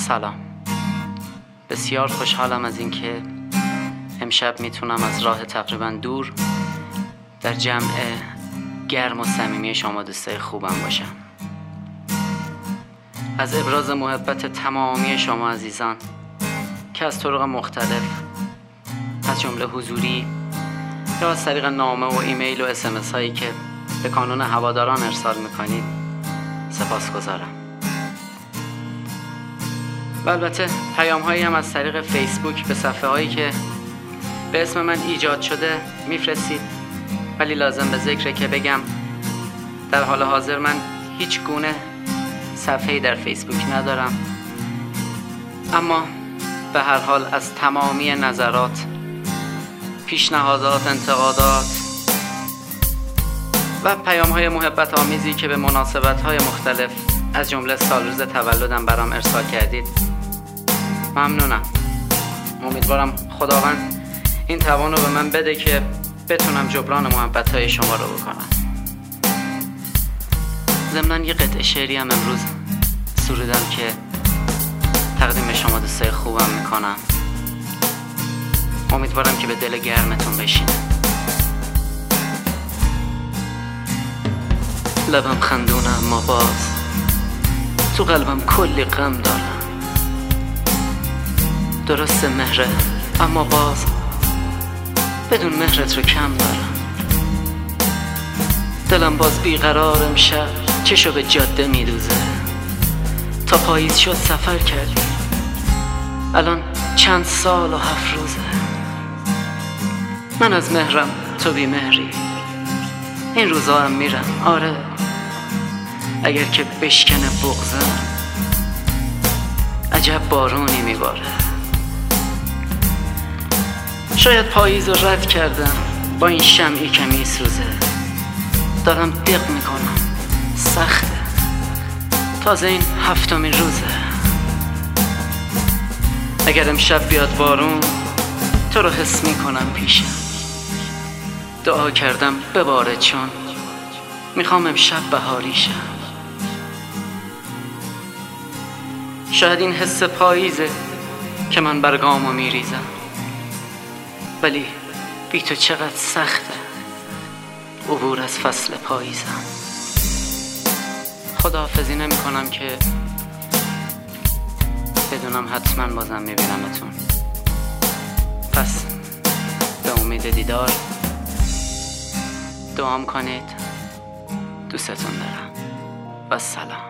سلام. بسیار خوشحالم از اینکه امشب میتونم از راه تقریبا دور در جمع گرم و صمیمی شما دوستای خوبم باشم. از ابراز محبت تمامی شما عزیزان که از طرق مختلف از جمله حضوری یا از طریق نامه و ایمیل و SMS هایی که به کانون هواداران ارسال میکنید سپاسگزارم. و البته پیام هایی هم از طریق فیسبوک به صفحه هایی که به اسم من ایجاد شده میفرستید، ولی لازم به ذکره که بگم در حال حاضر من هیچ گونه صفحه‌ای در فیسبوک ندارم، اما به هر حال از تمامی نظرات، پیشنهادات، انتقادات و پیام‌های محبت آمیزی که به مناسبت‌های مختلف از جمله سالروز تولدم برام ارسال کردید ممنونم. امیدوارم خداوند این توان رو به من بده که بتونم جبران محبت‌های شما رو بکنم. ضمناً یه قطعه شعری هم امروز سرودم که تقدیم شما دوستای خوبم میکنم. امیدوارم که به دل گرمتون بشینه. لبم خندونه اما باز تو قلبم کلی غم دارم. درست مهره اما باز بدون مهرت رو کم دارم. دلم باز بیقرار امشب چشو به جاده میدوزه. تا پاییز شد سفر کردی، الان چند سال و 7 روزه. من از مهرم تو بی مهری، این روزا هم میرم. آره اگر که بشکنه بغضم عجب بارونی میباره. شاید پاییز رو رد کردم با این شمعی که میسوزه. دارم دق میکنم، سخته، تازه این 7مین روزه. اگر امشب بیاد بارون تو رو حس میکنم پیشم. دعا کردم بباره چون میخوام امشب بهاری شم. شاید این حس پاییزه که من برگامو میریزم، ولی بی تو چقدر سخته عبور از فصل پاییزم. خداحافظی نمی کنم که بدونم حتما بازم میبینمتون. پس به امید دیدار دعام کنید. دوستتون دارم و سلام.